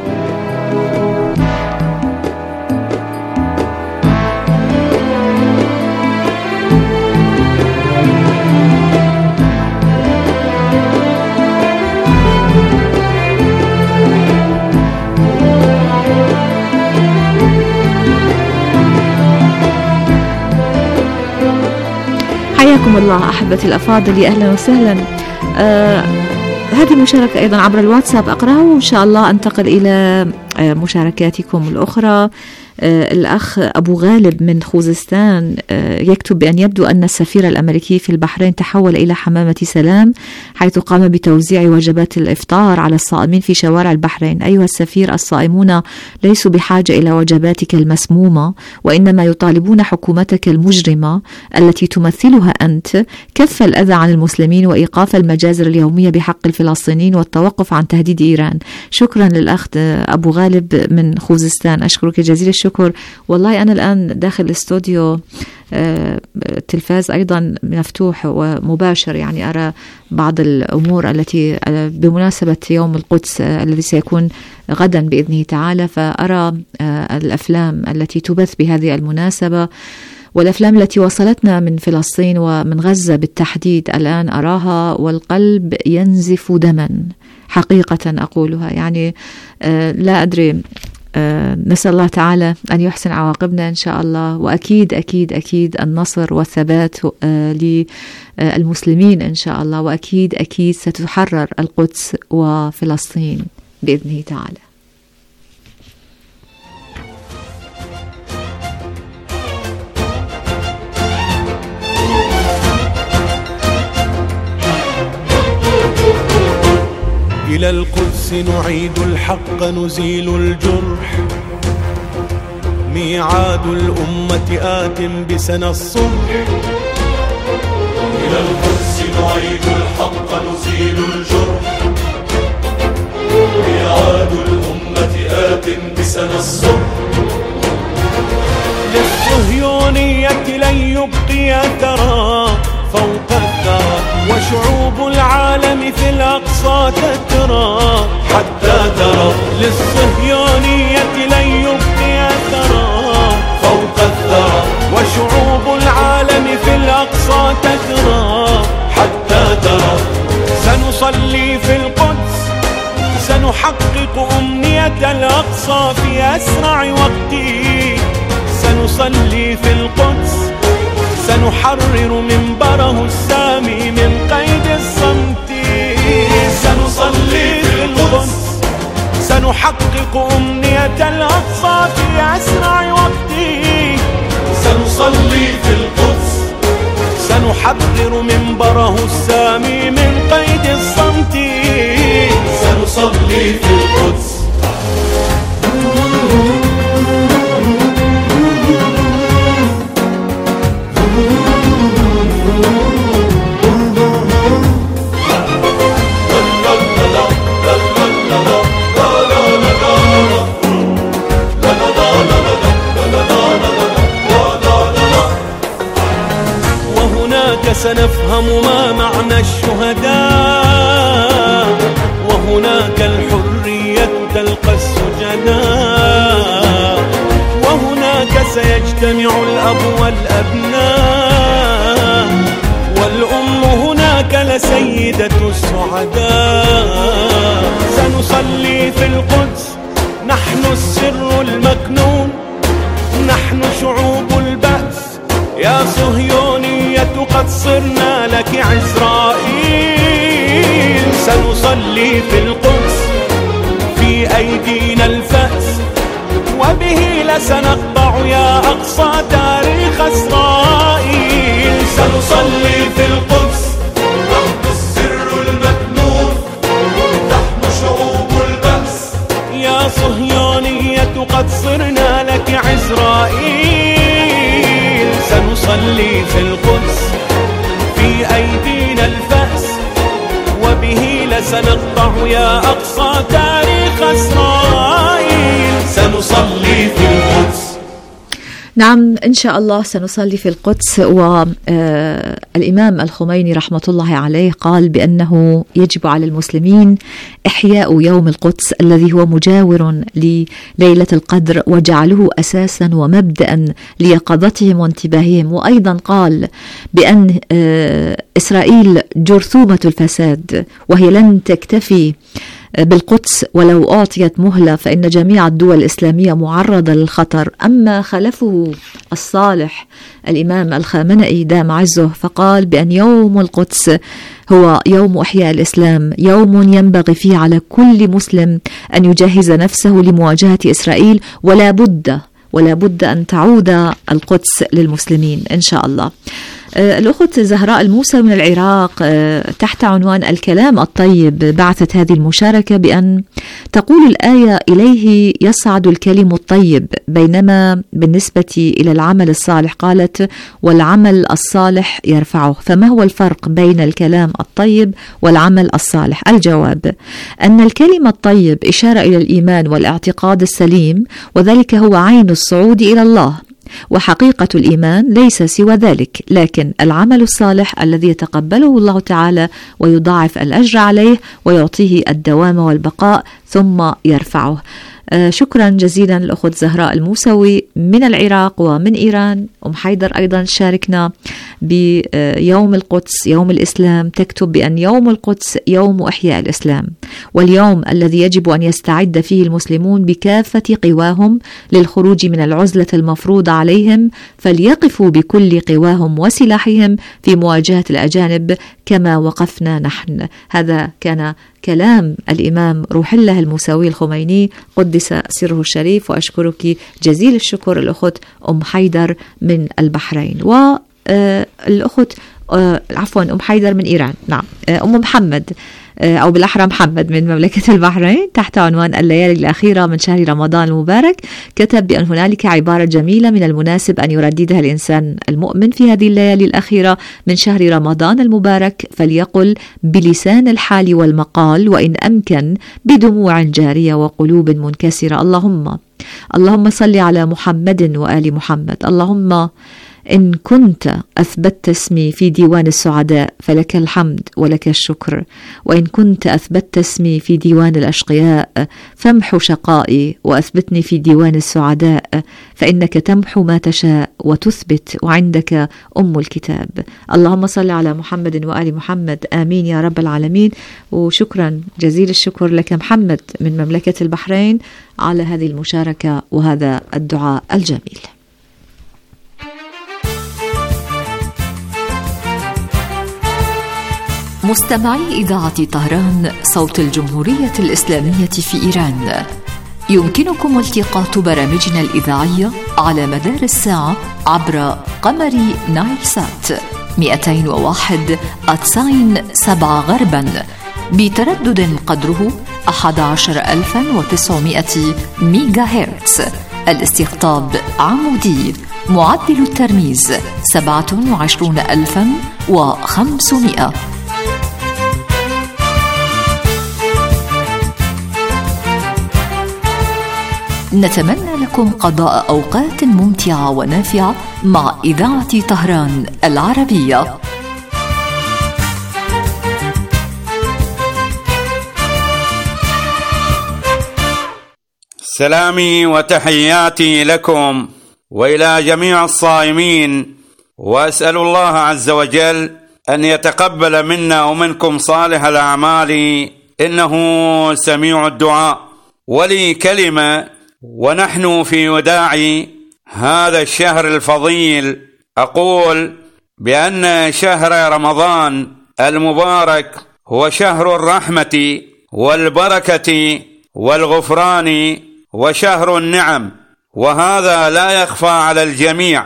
حياكم الله أحبتي الأفاضل، يا أهلا وسهلا. هذه مشاركة أيضا عبر الواتساب أقرأها، وإن شاء الله أنتقل إلى مشاركاتكم الأخرى. الأخ أبو غالب من خوزستان يكتب بأن يبدو أن السفير الأمريكي في البحرين تحول إلى حمامة سلام، حيث قام بتوزيع وجبات الإفطار على الصائمين في شوارع البحرين. أيها السفير، الصائمون ليسوا بحاجة إلى وجباتك المسمومة، وإنما يطالبون حكومتك المجرمة التي تمثلها أنت كف الأذى عن المسلمين وإيقاف المجازر اليومية بحق الفلسطينيين والتوقف عن تهديد إيران. شكرا للأخ أبو غالب من خوزستان، أشكرك جزيل الشكر. والله أنا الآن داخل الاستوديو التلفاز أيضا مفتوح ومباشر، يعني أرى بعض الأمور التي بمناسبة يوم القدس الذي سيكون غدا بإذنه تعالى، فأرى الأفلام التي تبث بهذه المناسبة والأفلام التي وصلتنا من فلسطين ومن غزة بالتحديد الآن أراها والقلب ينزف دما حقيقة أقولها. يعني لا أدري، نسأل الله تعالى أن يحسن عواقبنا إن شاء الله، وأكيد أكيد أكيد النصر والثبات للمسلمين إن شاء الله، وأكيد أكيد ستحرر القدس وفلسطين بإذنه تعالى. إلى القدس نعيد الحق نزيل الجرح، ميعاد الأمة آت بسنى الصبح. إلى القدس نعيد الحق نزيل الجرح، ميعاد الأمة آت بسنى الصبح. للصهيونية لن يبقي أثرا فوق الثرى، وشعوب العالم في الأقصى تترى حتى ترى. للصهيونية لن يبقي أثرا فوق الثرى، وشعوب العالم في الأقصى تترى حتى ترى. سنصلي في القدس، سنحقق أمنية الأقصى في أسرع وقت. سنصلي في القدس، سنحرر منبره السامي من قيد الصمت. سنصلي في القدس، سنحقق أمنية الأقصى في أسرع وقت. سنصلي في القدس، سنحرر منبره السامي من قيد الصمت. سنصلي في القدس. سنفهم ما معنى الشهداء، وهناك الحرية تلقى السجناء، وهناك سيجتمع الأب والأبناء، والأم هناك لسيدة السعداء. سنصلي في القدس، نحن السر المكنون، نحن شعوب البأس، يا صهيونية قد صرنا لك عزرائيل. سنصلي في القدس في أيدينا الفأس، وبه لسنقطع يا أقصى تاريخ إسرائيل. سنصلي في القدس، نحن السر المكنون، نحن شعوب البأس، يا صهيونية قد صرنا لك عزرائيل. سنصلي في القدس في أيدينا الفأس، وبه لسنقطع يا أقصى تاريخ إسرائيل. سنصلي في القدس. نعم إن شاء الله سنصلي في القدس. والإمام الخميني رحمة الله عليه قال بأنه يجب على المسلمين إحياء يوم القدس الذي هو مجاور لليلة القدر، وجعله أساسا ومبدأ ليقظتهم وانتباههم. وأيضا قال بأن إسرائيل جرثومة الفساد، وهي لن تكتفي بالقدس ولو أعطيت مهلة، فإن جميع الدول الإسلامية معرضة للخطر. أما خلفه الصالح الإمام الخامنئي دام عزه فقال بأن يوم القدس هو يوم إحياء الإسلام، يوم ينبغي فيه على كل مسلم أن يجهز نفسه لمواجهة إسرائيل، ولا بد أن تعود القدس للمسلمين إن شاء الله. الأخت زهراء الموسى من العراق تحت عنوان الكلام الطيب بعثت هذه المشاركة بأن تقول الآية إليه يصعد الكلم الطيب، بينما بالنسبة إلى العمل الصالح قالت والعمل الصالح يرفعه. فما هو الفرق بين الكلام الطيب والعمل الصالح؟ الجواب أن الكلمة الطيب إشارة إلى الإيمان والاعتقاد السليم، وذلك هو عين الصعود إلى الله، وحقيقة الإيمان ليس سوى ذلك. لكن العمل الصالح الذي يتقبله الله تعالى ويضاعف الأجر عليه ويعطيه الدوام والبقاء ثم يرفعه. شكرا جزيلا للأخت زهراء الموسوي من العراق ومن إيران. أم حيدر أيضا شاركنا بيوم القدس يوم الإسلام، تكتب بأن يوم القدس يوم إحياء الإسلام، واليوم الذي يجب أن يستعد فيه المسلمون بكافة قواهم للخروج من العزلة المفروضة عليهم، فليقفوا بكل قواهم وسلاحهم في مواجهة الأجانب كما وقفنا نحن. هذا كان كلام الإمام روح الله الموسوي الخميني قدس سره الشريف. وأشكرك جزيل الشكر الأخت أم حيدر من البحرين، والأخت أم حيدر من إيران. نعم أم محمد أو بالأحرى محمد من مملكة البحرين تحت عنوان الليالي الأخيرة من شهر رمضان المبارك كتب بأن هنالك عبارة جميلة من المناسب أن يرددها الإنسان المؤمن في هذه الليالي الأخيرة من شهر رمضان المبارك، فليقل بلسان الحال والمقال، وإن أمكن بدموع جارية وقلوب منكسرة: اللهم صل على محمد وآل محمد. اللهم إن كنت أثبتت اسمي في ديوان السعداء فلك الحمد ولك الشكر، وإن كنت أثبتت اسمي في ديوان الأشقياء فامحو شقائي وأثبتني في ديوان السعداء، فإنك تمحو ما تشاء وتثبت وعندك أم الكتاب. اللهم صل على محمد وآل محمد، آمين يا رب العالمين. وشكرا جزيل الشكر لك محمد من مملكة البحرين على هذه المشاركة وهذا الدعاء الجميل. مستمعي إذاعة طهران صوت الجمهورية الإسلامية في إيران، يمكنكم التقاط برامجنا الإذاعية على مدار الساعة عبر قمر نايل سات 201.7 غربا بتردد قدره 11900 ميجا هرتز. الاستقطاب عمودي، معدل الترميز 27500. نتمنى لكم قضاء أوقات ممتعة ونافعة مع إذاعة طهران العربية. سلامي وتحياتي لكم وإلى جميع الصائمين، وأسأل الله عز وجل أن يتقبل منا ومنكم صالح الأعمال، إنه سميع الدعاء. ولي كلمة ونحن في وداع هذا الشهر الفضيل. أقول بأن شهر رمضان المبارك هو شهر الرحمة والبركة والغفران وشهر النعم، وهذا لا يخفى على الجميع.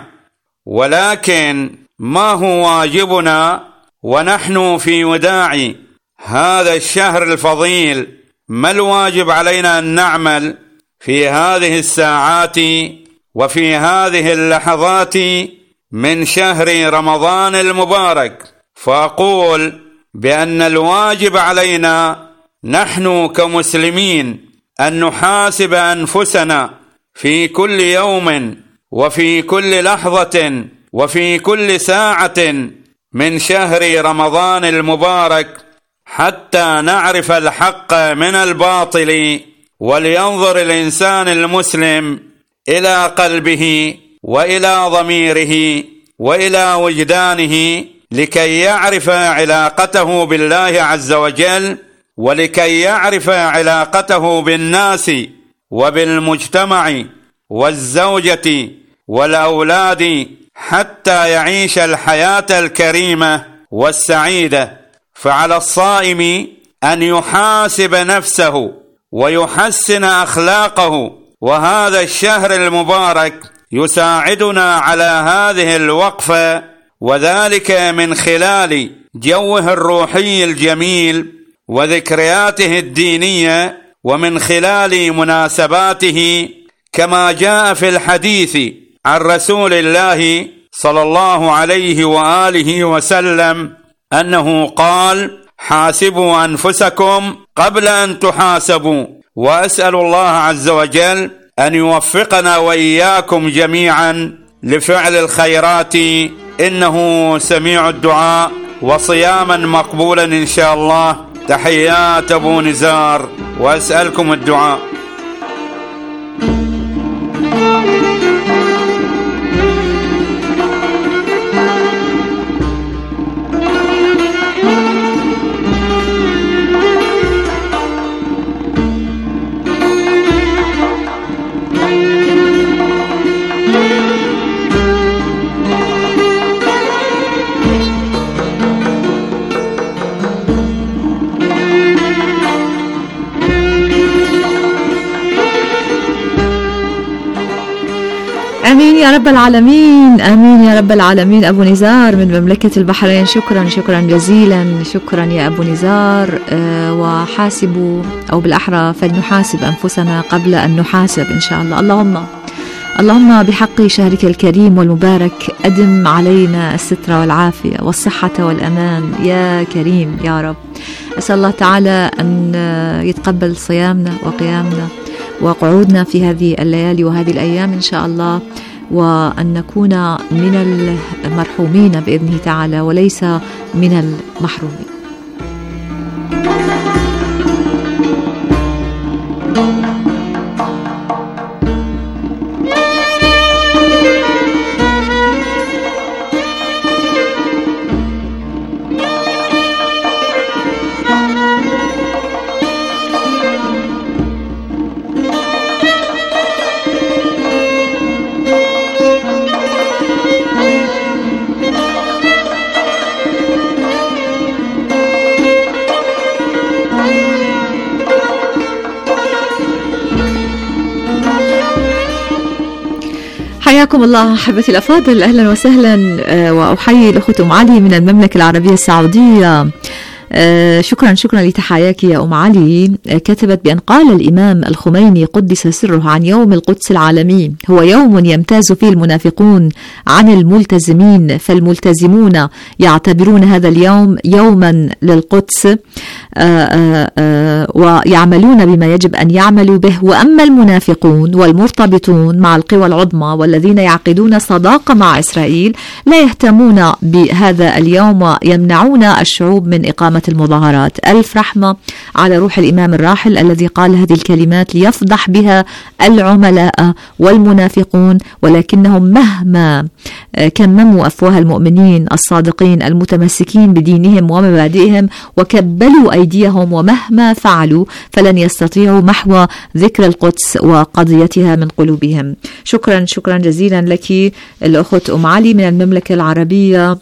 ولكن ما هو واجبنا ونحن في وداع هذا الشهر الفضيل؟ ما الواجب علينا أن نعمل في هذه الساعات وفي هذه اللحظات من شهر رمضان المبارك؟ فأقول بأن الواجب علينا نحن كمسلمين أن نحاسب أنفسنا في كل يوم وفي كل لحظة وفي كل ساعة من شهر رمضان المبارك حتى نعرف الحق من الباطل. ولينظر الإنسان المسلم إلى قلبه وإلى ضميره وإلى وجدانه لكي يعرف علاقته بالله عز وجل، ولكي يعرف علاقته بالناس وبالمجتمع والزوجة والأولاد، حتى يعيش الحياة الكريمة والسعيدة. فعلى الصائم أن يحاسب نفسه ويحسن أخلاقه، وهذا الشهر المبارك يساعدنا على هذه الوقفة، وذلك من خلال جوه الروحي الجميل وذكرياته الدينية، ومن خلال مناسباته، كما جاء في الحديث عن رسول الله صلى الله عليه وآله وسلم أنه قال: حاسبوا أنفسكم قبل أن تحاسبوا. وأسأل الله عز وجل أن يوفقنا وإياكم جميعا لفعل الخيرات، إنه سميع الدعاء، وصياما مقبولا إن شاء الله. تحيات أبو نزار، وأسألكم الدعاء. آمين يا رب العالمين، آمين يا رب العالمين. أبو نزار من مملكة البحرين، شكرا شكرا جزيلا، شكرا يا أبو نزار. وحاسبوا، أو بالأحرى فلنحاسب أنفسنا قبل أن نحاسب إن شاء الله. اللهم بحق شهرك الكريم والمبارك أدم علينا الستر والعافية والصحة والأمان يا كريم يا رب. أسأل الله تعالى أن يتقبل صيامنا وقيامنا وقعودنا في هذه الليالي وهذه الأيام إن شاء الله، وأن نكون من المرحومين بإذنه تعالى وليس من المحرومين. حياكم الله أحبتي الأفاضل، أهلا وسهلا. وأحيي الأخت أم علي من المملكة العربية السعودية. شكرا لتحاياك يا أم علي. كتبت بأن قال الإمام الخميني قدس سره عن يوم القدس العالمي: هو يوم يمتاز فيه المنافقون عن الملتزمين، فالملتزمون يعتبرون هذا اليوم يوما للقدس ويعملون بما يجب أن يعملوا به، وأما المنافقون والمرتبطون مع القوى العظمى والذين يعقدون صداقة مع إسرائيل لا يهتمون بهذا اليوم ويمنعون الشعوب من إقامة المظاهرات. ألف رحمة على روح الإمام الراحل الذي قال هذه الكلمات ليفضح بها العملاء والمنافقون، ولكنهم مهما كمموا أفواه المؤمنين الصادقين المتمسكين بدينهم ومبادئهم وكبلوا أيديهم، ومهما فعلوا فلن يستطيعوا محو ذكر القدس وقضيتها من قلوبهم. شكرا جزيلا لك الأخت أم علي من المملكة العربية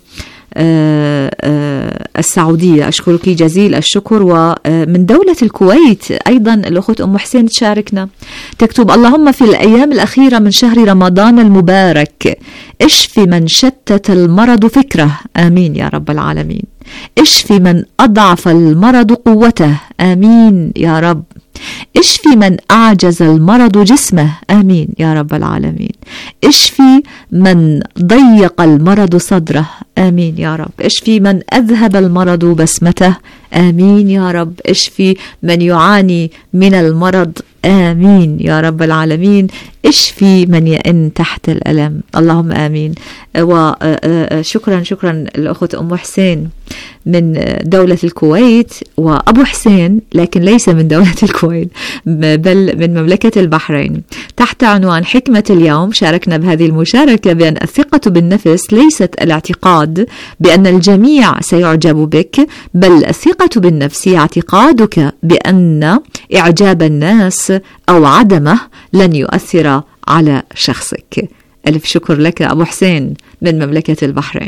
السعودية، أشكرك جزيل الشكر. ومن دولة الكويت أيضا الأخت أم حسين تشاركنا، تكتب: اللهم في الأيام الأخيرة من شهر رمضان المبارك اشف من شتت المرض فكره، آمين يا رب العالمين. اشف من أضعف المرض قوته، آمين يا رب. اشفي من أعجز المرض جسمه، آمين يا رب العالمين. اشفي من ضيق المرض صدره، آمين يا رب. اشفي من أذهب المرض بسمته، آمين يا رب. اشفي من يعاني من المرض، آمين يا رب العالمين. اشفي من يئن تحت الألم، اللهم آمين. وشكرا الأخت أم حسين من دولة الكويت، وأبو حسين لكن ليس من دولة الكويت بل من مملكة البحرين، تحت عنوان حكمة اليوم شاركنا بهذه المشاركة بأن الثقة بالنفس ليست الاعتقاد بأن الجميع سيعجب بك، بل الثقة بالنفس اعتقادك بأن إعجاب الناس أو عدمه لن يؤثر على شخصك. ألف شكر لك أبو حسين من مملكة البحرين.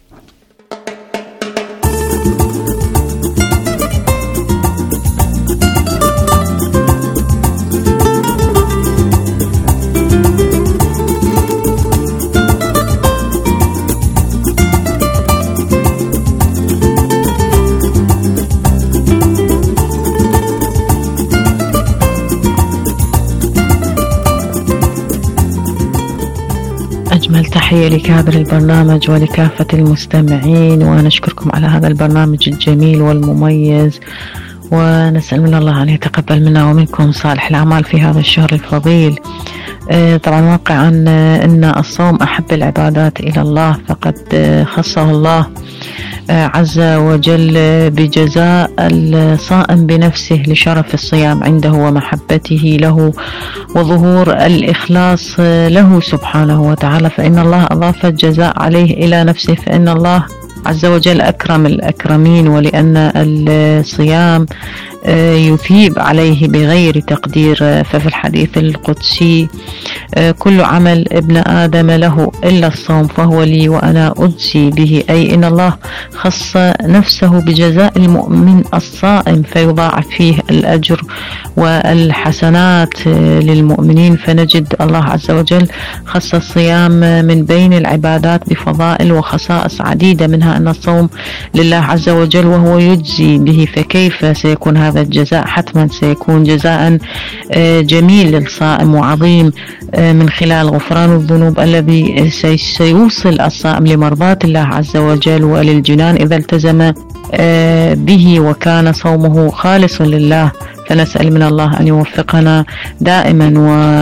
أجمل تحية لكابر البرنامج ولكافة المستمعين، ونشكركم على هذا البرنامج الجميل والمميز، ونسأل من الله أن يتقبل منا ومنكم صالح الأعمال في هذا الشهر الفضيل. طبعا واقعا أن الصوم أحب العبادات إلى الله، فقد خصه الله عز وجل بجزاء الصائم بنفسه لشرف الصيام عنده ومحبته له وظهور الإخلاص له سبحانه وتعالى، فإن الله أضاف الجزاء عليه إلى نفسه، فإن الله عز وجل أكرم الأكرمين، ولأن الصيام يثيب عليه بغير تقدير. ففي الحديث القدسي: كل عمل ابن آدم له إلا الصوم فهو لي وأنا أجزي به، أي إن الله خص نفسه بجزاء المؤمن الصائم فيضاعف فيه الأجر والحسنات للمؤمنين. فنجد الله عز وجل خص الصيام من بين العبادات بفضائل وخصائص عديدة، منها أن الصوم لله عز وجل وهو يجزي به، فكيف سيكون هذا الجزاء؟ حتما سيكون جزاء جميل للصائم وعظيم من خلال غفران الذنوب الذي سيوصل الصائم لمرضاة الله عز وجل وللجنان إذا التزم به وكان صومه خالص لله. فنسأل من الله أن يوفقنا دائما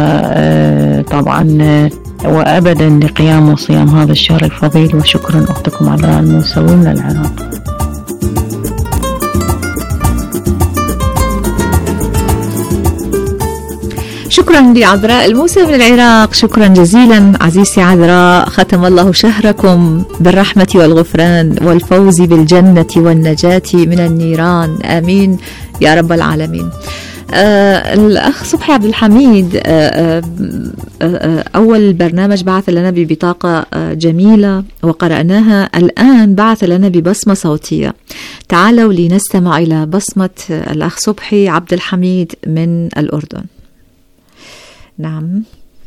وطبعا وأبدا لقيام وصيام هذا الشهر الفضيل. وشكرا أختكم عذراء الموسوي من العراق. شكرا لعذراء الموسى من العراق، شكرا جزيلا عزيزتي عذراء. ختم الله شهركم بالرحمة والغفران والفوز بالجنة والنجاة من النيران، آمين يا رب العالمين. الأخ صبحي عبد الحميد أول برنامج بعث لنا ببطاقة جميلة وقرأناها، الآن بعث لنا ببصمة صوتية. تعالوا لنستمع إلى بصمة الأخ صبحي عبد الحميد من الأردن. نعم.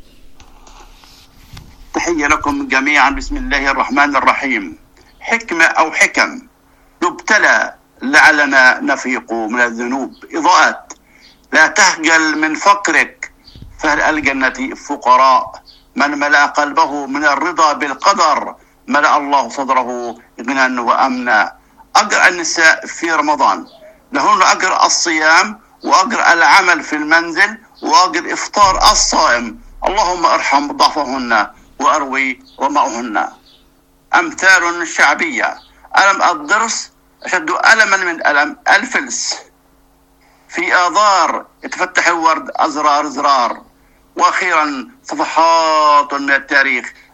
تحية لكم جميعا، بسم الله الرحمن الرحيم. حكمة أو حكم: نبتلى لعلنا نفيق من الذنوب. إضاءات: لا تخجل من فقرك، فهل الجنة فقراء. من ملأ قلبه من الرضا بالقدر ملأ الله صدره غنى وأمنا. أجر النساء في رمضان: لهن أجر الصيام وأجر العمل في المنزل وأجر إفطار الصائم. اللهم ارحم ضعفهن وأروي ومعهن. أمثال شعبية: ألم الضرس أشد ألما من ألم الفلس. في آذار يتفتح الورد أزرار زرار. وأخيرا صفحات من التاريخ: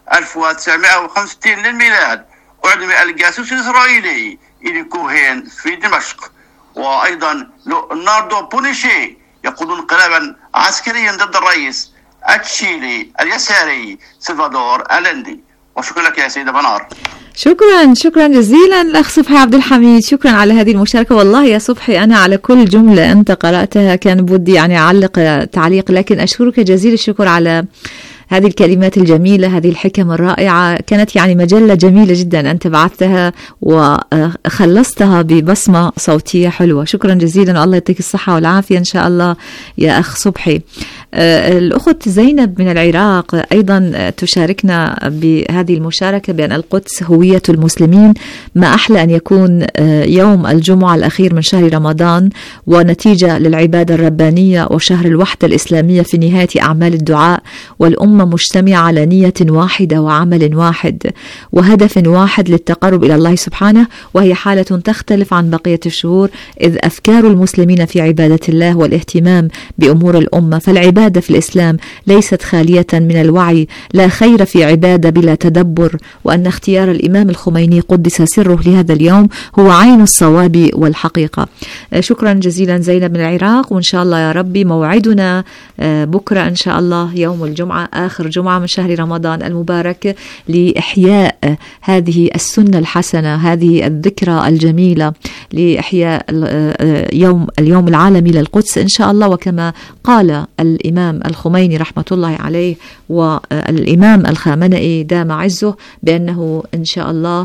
1965 للميلاد أعدم الجاسوس الإسرائيلي إلي كوهين في دمشق. وأيضا ليوناردو بونيشي يقود انقلابا عسكريا ضد الرئيس التشيلي اليساري سلفادور ألندي. وشكرا لك يا سيدة منار. شكرا جزيلا الأخ صبحي عبد الحميد، شكرا على هذه المشاركة. والله يا صبحي أنا على كل جملة أنت قرأتها كان بدي يعني أعلق تعليق، لكن أشكرك جزيل الشكر على هذه الكلمات الجميلة، هذه الحكم الرائعة. كانت يعني مجلة جميلة جدا أنت بعثتها وخلصتها ببصمة صوتية حلوة. شكرا جزيلا والله يعطيك الصحة والعافية إن شاء الله يا أخ صبحي. الأخت زينب من العراق أيضا تشاركنا بهذه المشاركة بأن القدس هوية المسلمين، ما أحلى أن يكون يوم الجمعة الأخير من شهر رمضان ونتيجة للعبادة الربانية وشهر الوحدة الإسلامية في نهاية أعمال الدعاء، والأمة مجتمعة على نية واحدة وعمل واحد وهدف واحد للتقرب إلى الله سبحانه، وهي حالة تختلف عن بقية الشهور، إذ أفكار المسلمين في عبادة الله والاهتمام بأمور الأمة. فالعبادة في الإسلام ليست خالية من الوعي، لا خير في عبادة بلا تدبر، وأن اختيار الإمام الخميني قدس سره لهذا اليوم هو عين الصواب والحقيقة. شكرا جزيلا زينب من العراق، وإن شاء الله يا ربي موعدنا بكرة إن شاء الله يوم الجمعة آخر جمعة من شهر رمضان المبارك لإحياء هذه السنة الحسنة، هذه الذكرى الجميلة لإحياء اليوم العالمي للقدس إن شاء الله. وكما قال الإمام الخميني رحمة الله عليه والإمام الخامنئي دام عزه بأنه إن شاء الله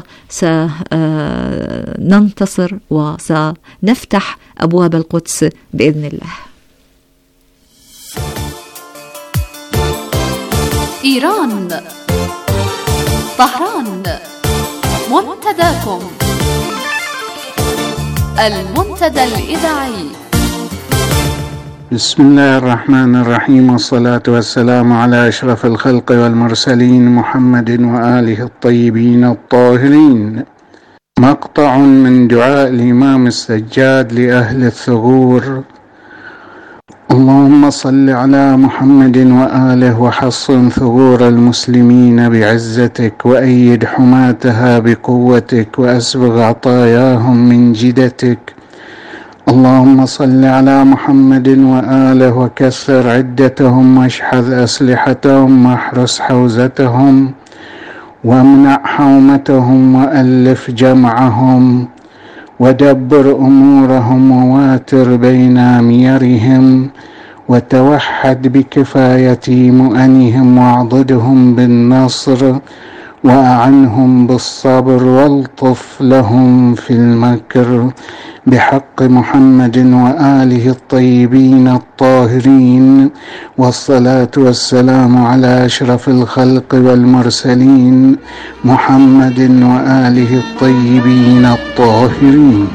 سننتصر وسنفتح أبواب القدس بإذن الله. إيران، طهران، منتداكم المنتدى الإذاعي. بسم الله الرحمن الرحيم، والصلاة والسلام على أشرف الخلق والمرسلين محمد وآله الطيبين الطاهرين. مقطع من دعاء الإمام السجاد لأهل الثغور: اللهم صل على محمد وآله وحصن ثغور المسلمين بعزتك، وأيد حماتها بقوتك، وأسبغ عطاياهم من جدتك. اللهم صل على محمد وآله وكسر عدتهم، واشحذ أسلحتهم، واحرس حوزتهم، وامنع حومتهم، وألف جمعهم، ودبر أمورهم، وواتر بين أميرهم، وتوحد بكفاية مؤنهم، واعضدهم بالنصر، وأعنهم بالصبر، والطف لهم في المكر، بحق محمد وآله الطيبين الطاهرين. والصلاة والسلام على أشرف الخلق والمرسلين محمد وآله الطيبين الطاهرين.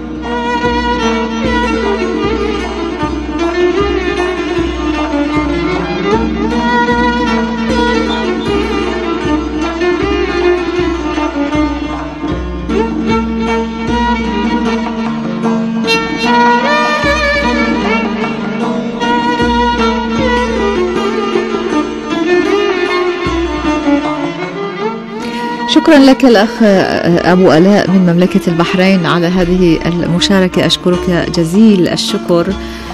شكرا لك الأخ أبو ألاء من مملكة البحرين على هذه المشاركة، أشكرك جزيل الشكر.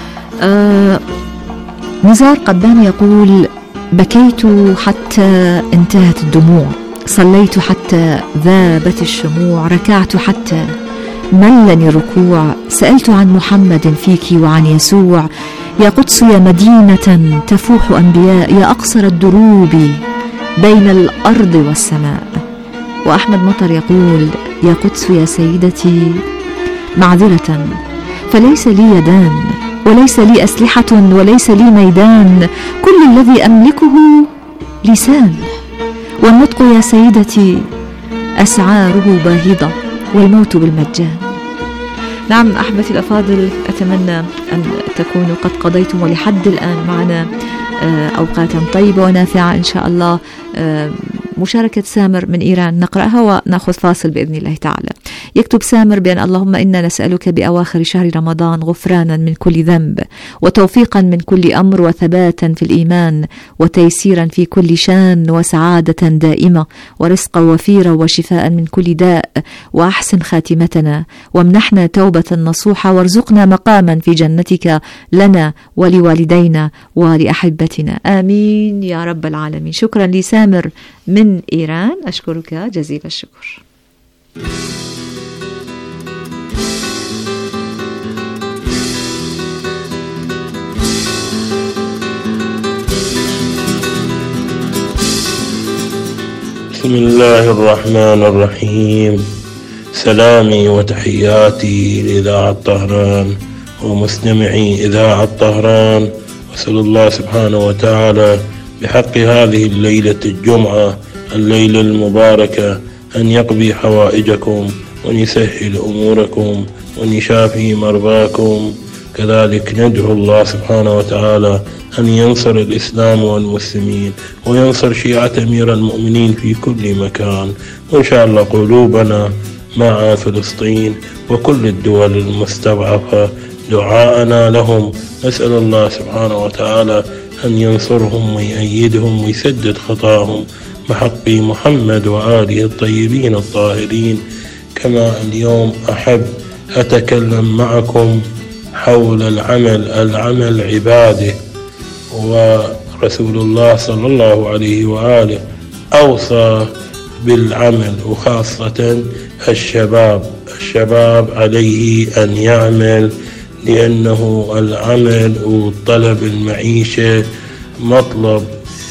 نزار قباني يقول: بكيت حتى انتهت الدموع، صليت حتى ذابت الشموع، ركعت حتى ملني الركوع، سألت عن محمد فيك وعن يسوع، يا قدس يا مدينة تفوح أنبياء، يا أقصر الدروب بين الأرض والسماء. وأحمد مطر يقول: يا قدس يا سيدتي معذرة، فليس لي يدان وليس لي أسلحة وليس لي ميدان، كل الذي أملكه لسان، والنطق يا سيدتي أسعاره باهظة، والموت بالمجان. نعم أحبتي الأفاضل، أتمنى أن تكونوا قد قضيتم ولحد الآن معنا أوقاتا طيبة ونافعة إن شاء الله. مشاركة سامر من إيران نقرأها ونأخذ فاصل بإذن الله تعالى. يكتب سامر بأن اللهم إنا نسألك بأواخر شهر رمضان غفرانا من كل ذنب، وتوفيقا من كل أمر، وثباتا في الإيمان، وتيسيرا في كل شان، وسعادة دائمة، ورزقا وفيرا، وشفاء من كل داء، وأحسن خاتمتنا، وامنحنا توبة نصوحة، وارزقنا مقاما في جنتك لنا ولوالدينا ولأحبتنا، آمين يا رب العالمين. شكرا لسامر من إيران، أشكرك جزيل الشكر. بسم الله الرحمن الرحيم. سلامي وتحياتي لإذاعة طهران ومستمعي إذاعة طهران، وأسأل الله سبحانه وتعالى بحق هذه الليلة الجمعة، الليلة المباركة، أن يقضي حوائجكم وأن يسهل أموركم وأن يشافي مرضاكم. كذلك ندعو الله سبحانه وتعالى أن ينصر الإسلام والمسلمين، وينصر شيعة أمير المؤمنين في كل مكان، وإن شاء الله قلوبنا مع فلسطين وكل الدول المستضعفة، دعاءنا لهم. نسأل الله سبحانه وتعالى أن ينصرهم ويأيدهم ويسدد خطاهم بحق محمد وآله الطيبين الطاهرين. كما اليوم أحب أتكلم معكم حول العمل عباده، ورسول الله صلى الله عليه وآله أوصى بالعمل، وخاصة الشباب عليه أن يعمل، لأنه العمل وطلب المعيشة مطلب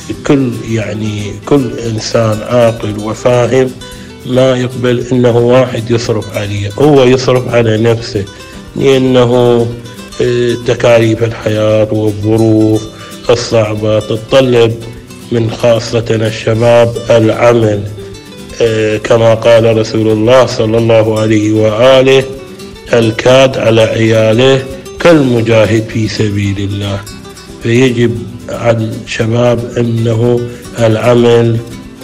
كل إنسان عاقل وفاهم ما يقبل إنه واحد يصرف عليه، هو يصرف على نفسه، لأنه تكاليف الحياة والظروف الصعبة تتطلب من خاصة الشباب العمل. كما قال رسول الله صلى الله عليه وآله: الكاد على عياله كالمجاهد في سبيل الله. فيجب على الشباب أنه العمل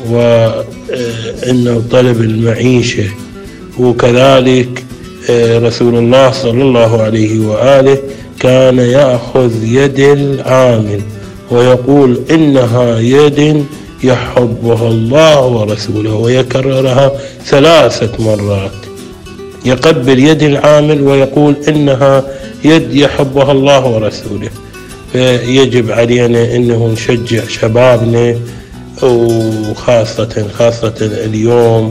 وأنه طلب المعيشة. وكذلك رسول الله صلى الله عليه وآله كان يأخذ يد العامل ويقول: إنها يد يحبها الله ورسوله، ويكررها 3 مرات. يقبل يد العامل ويقول: إنها يد يحبها الله ورسوله. فيجب علينا أنه نشجع شبابنا، وخاصة اليوم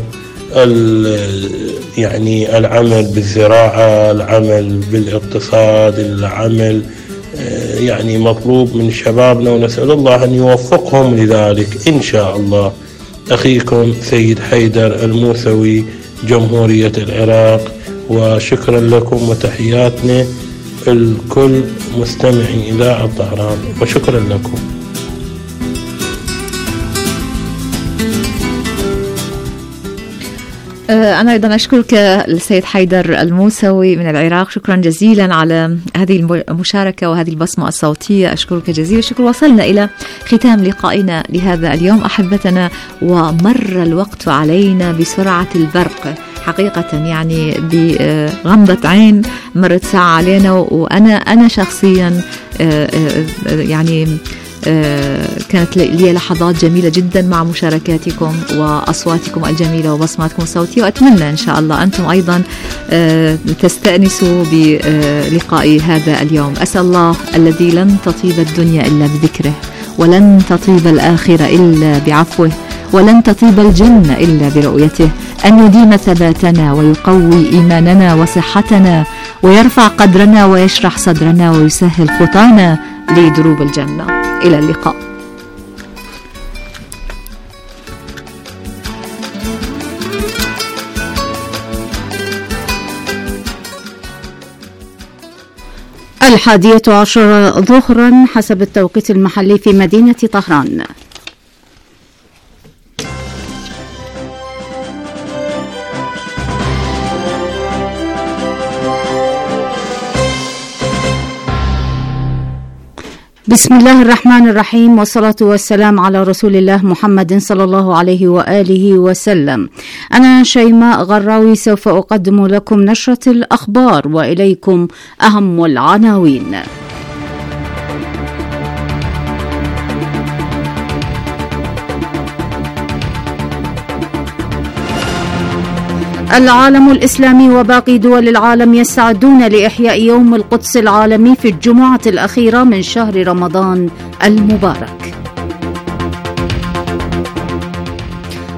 يعني العمل بالزراعة، العمل بالاقتصاد، العمل يعني مطلوب من شبابنا، ونسأل الله أن يوفقهم لذلك إن شاء الله. أخيكم سيد حيدر الموسوي، جمهورية العراق، وشكرا لكم وتحياتنا الكل مستمعي إذاعة طهران، وشكرا لكم. أنا أيضا أشكرك السيد حيدر الموسوي من العراق، شكرا جزيلا على هذه المشاركة وهذه البصمة الصوتية، أشكرك جزيلا الشكر. وصلنا إلى ختام لقائنا لهذا اليوم أحبتنا، ومر الوقت علينا بسرعة البرق حقيقة، يعني بغمضة عين مرت ساعة علينا. وأنا شخصيا يعني كانت لي لحظات جميلة جدا مع مشاركاتكم وأصواتكم الجميلة وبصماتكم الصوتية، وأتمنى إن شاء الله أنتم أيضا تستأنسوا بلقاء هذا اليوم. أسأل الله الذي لن تطيب الدنيا إلا بذكره، ولن تطيب الآخرة إلا بعفوه، ولن تطيب الجنة إلا برؤيته، أن يديم ثباتنا ويقوي إيماننا وصحتنا، ويرفع قدرنا ويشرح صدرنا ويسهل خطانا لدروب الجنة. إلى اللقاء. الحادية عشر ظهرا حسب التوقيت المحلي في مدينة طهران. بسم الله الرحمن الرحيم، والصلاة والسلام على رسول الله محمد صلى الله عليه وآله وسلم. أنا شيماء غراوي سوف أقدم لكم نشرة الأخبار وإليكم أهم العناوين. العالم الإسلامي وباقي دول العالم يستعدون لإحياء يوم القدس العالمي في الجمعة الأخيرة من شهر رمضان المبارك.